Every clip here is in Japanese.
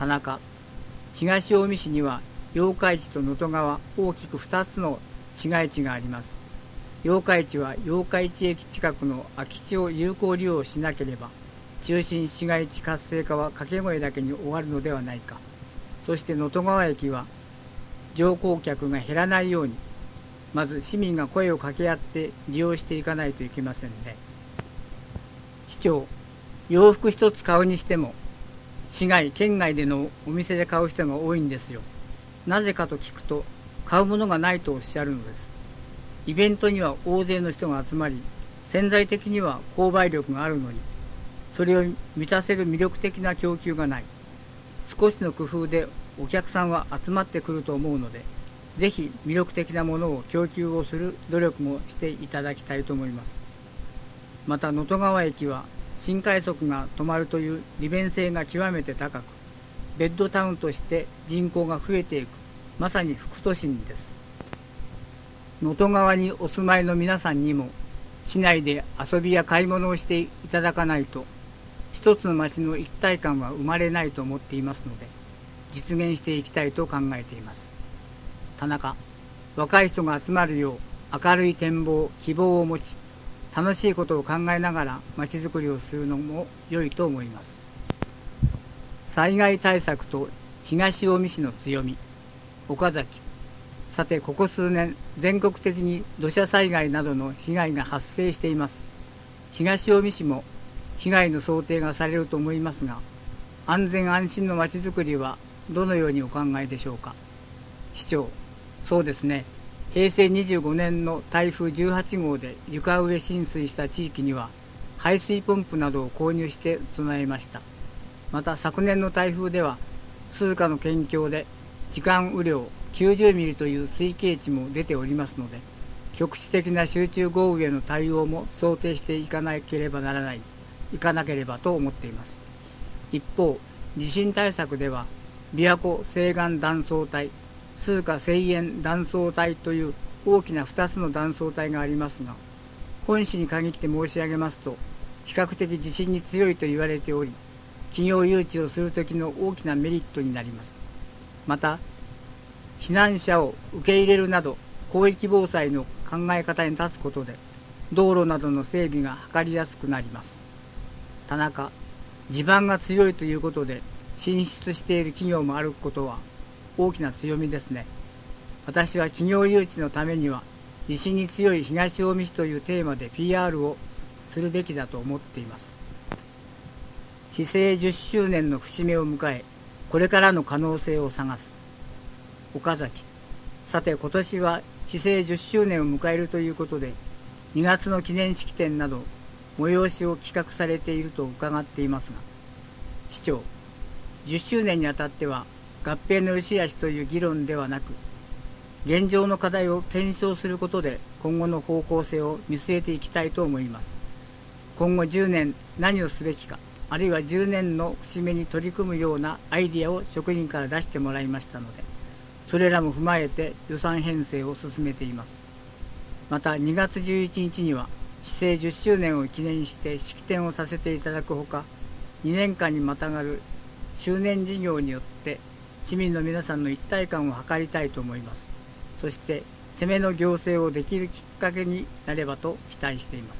田中。東近江市には八日市と能登川大きく2つの市街地があります。八日市は八日市駅近くの空き地を有効利用しなければ、中心市街地活性化は掛け声だけに終わるのではないか。そして能登川駅は乗降客が減らないように、まず市民が声を掛け合って利用していかないといけませんね。市長、洋服一つ買うにしても、市外、県外でのお店で買う人が多いんですよ。なぜかと聞くと、買うものがないとおっしゃるのです。イベントには大勢の人が集まり、潜在的には購買力があるのに、それを満たせる魅力的な供給がない。少しの工夫でお客さんは集まってくると思うので、ぜひ魅力的なものを供給をする努力もしていただきたいと思います。また能登川駅は新快速が止まるという利便性が極めて高く、ベッドタウンとして人口が増えていく、まさに副都心です。能登川にお住まいの皆さんにも、市内で遊びや買い物をしていただかないと、一つの町の一体感は生まれないと思っていますので、実現していきたいと考えています。田中。若い人が集まるよう明るい展望、希望を持ち、楽しいことを考えながら町づくりをするのも良いと思います。災害対策と東近江市の強み。岡崎。さて、ここ数年、全国的に土砂災害などの被害が発生しています。東近江市も被害の想定がされると思いますが、安全安心の町づくりはどのようにお考えでしょうか。市長。そうですね。平成25年の台風18号で床上浸水した地域には、排水ポンプなどを購入して備えました。また昨年の台風では、数かの県境で時間雨量90ミリという推計値も出ておりますので、局地的な集中豪雨への対応も想定していかなければと思っています。一方、地震対策では、琵琶湖西岸断層帯、数か西縁断層帯という大きな2つの断層帯がありますが、本市に限って申し上げますと、比較的地震に強いと言われており、企業誘致をするときの大きなメリットになります。また、避難者を受け入れるなど、広域防災の考え方に立つことで、道路などの整備が図りやすくなります。田中。地盤が強いということで、進出している企業もあることは大きな強みですね。私は企業誘致のためには、地震に強い東近江市というテーマで PR をするべきだと思っています。市政10周年の節目を迎え、これからの可能性を探す。岡崎。さて、今年は市政10周年を迎えるということで、2月の記念式典など催しを企画されていると伺っていますが、市長、10周年にあたっては合併の良し悪しという議論ではなく、現状の課題を検証することで今後の方向性を見据えていきたいと思います。今後10年何をすべきか、あるいは10年の節目に取り組むようなアイディアを職員から出してもらいましたので、それらも踏まえて予算編成を進めています。また2月11日には市政10周年を記念して式典をさせていただくほか、2年間にまたがる周年事業によって市民の皆さんの一体感を図りたいと思います。そして攻めの行政をできるきっかけになればと期待しています。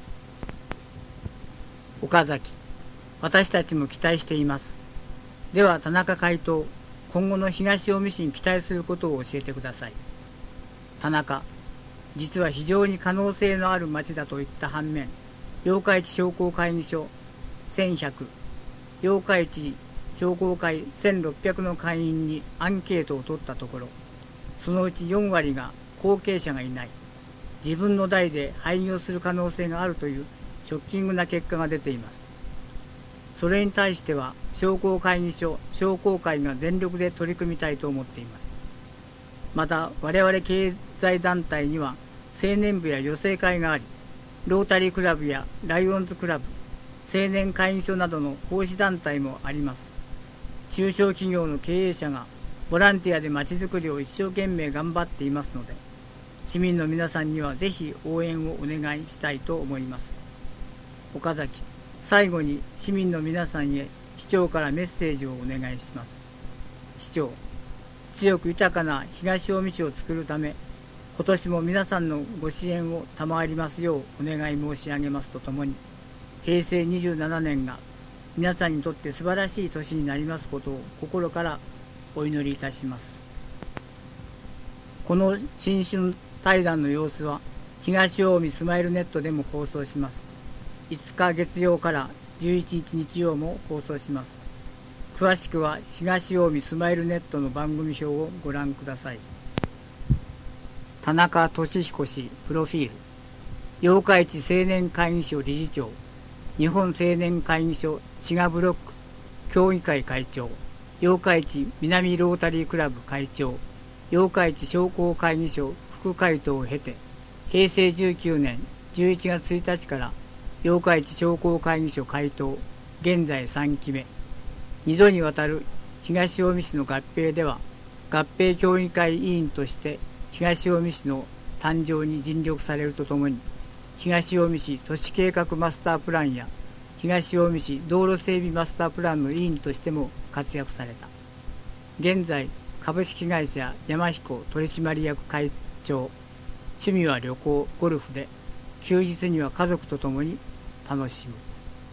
岡崎。私たちも期待しています。では田中会頭、今後の東近江市に期待することを教えてください。田中。実は非常に可能性のある町だといった反面、八日市商工会議所1100、八日市商工会1600の会員にアンケートを取ったところ、そのうち4割が後継者がいない、自分の代で廃業する可能性があるというショッキングな結果が出ています。それに対しては商工会議所商工会が全力で取り組みたいと思っています。また我々経済団体には青年部や女性会があり、ロータリークラブやライオンズクラブ、青年会議所などの奉仕団体もあります。中小企業の経営者がボランティアでまちづくりを一生懸命頑張っていますので、市民の皆さんにはぜひ応援をお願いしたいと思います。岡崎。最後に市民の皆さんへ市長からメッセージをお願いします。 市長、強く豊かな東近江市を作るため、今年も皆さんのご支援を賜りますようお願い申し上げますとともに、平成27年が皆さんにとって素晴らしい年になりますことを心からお祈りいたします。この新春対談の様子は東近江スマイルネットでも放送します。5日月曜から11日日曜も放送します。詳しくは東近江スマイルネットの番組表をご覧ください。田中俊彦氏プロフィール。八日市青年会議所理事長、日本青年会議所滋賀ブロック協議会会長、八日市南ロータリークラブ会長、八日市商工会議所副会頭を経て、平成19年11月1日から八日市商工会議所会頭、現在3期目。2度にわたる東近江市の合併では、合併協議会委員として東近江市の誕生に尽力されるとともに、東近江市都市計画マスタープランや東近江市道路整備マスタープランの委員としても活躍された。現在、株式会社山彦取締役会長、趣味は旅行、ゴルフで、休日には家族と共に楽しむ。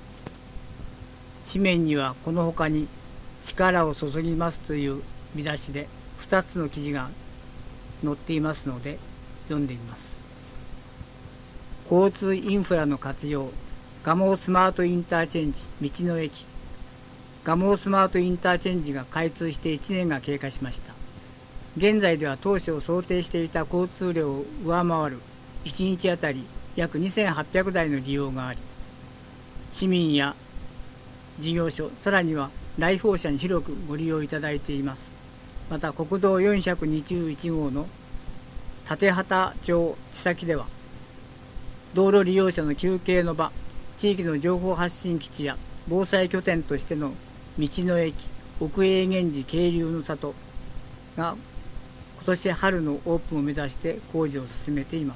紙面にはこの他に力を注ぎますという見出しで2つの記事が載っていますので読んでみます。交通インフラの活用、蒲生スマートインターチェンジ、道の駅。蒲生スマートインターチェンジが開通して1年が経過しました。現在では当初想定していた交通量を上回る1日あたり約2800台の利用があり、市民や事業所、さらには来訪者に広くご利用いただいています。また国道421号の立畑町地先では、道路利用者の休憩の場、地域の情報発信基地や防災拠点としての道の駅、奥永源寺渓流の里が今年春のオープンを目指して工事を進めています。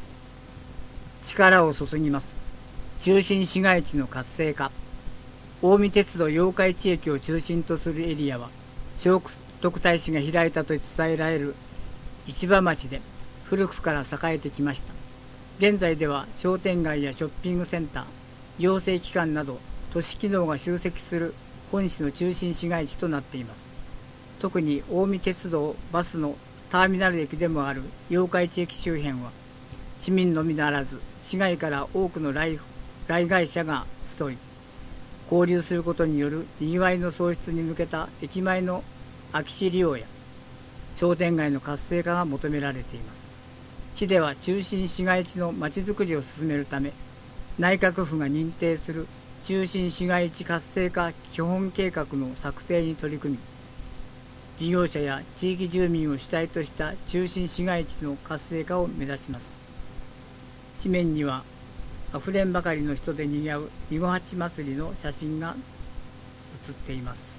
力を注ぎます。中心市街地の活性化。近江鉄道八日市駅を中心とするエリアは、聖徳太子が開いたと伝えられる市場町で古くから栄えてきました。現在では商店街やショッピングセンター、行政機関など都市機能が集積する本市の中心市街地となっています。特に近江鉄道バスのターミナル駅でもある八日市駅周辺は、市民のみならず市外から多くの来街者が集い、交流することによる賑わいの創出に向けた駅前の空き地利用や商店街の活性化が求められています。市では中心市街地のまちづくりを進めるため、内閣府が認定する中心市街地活性化基本計画の策定に取り組み、事業者や地域住民を主体とした中心市街地の活性化を目指します。紙面にはあふれんばかりの人で賑わう二五八祭りの写真が写っています。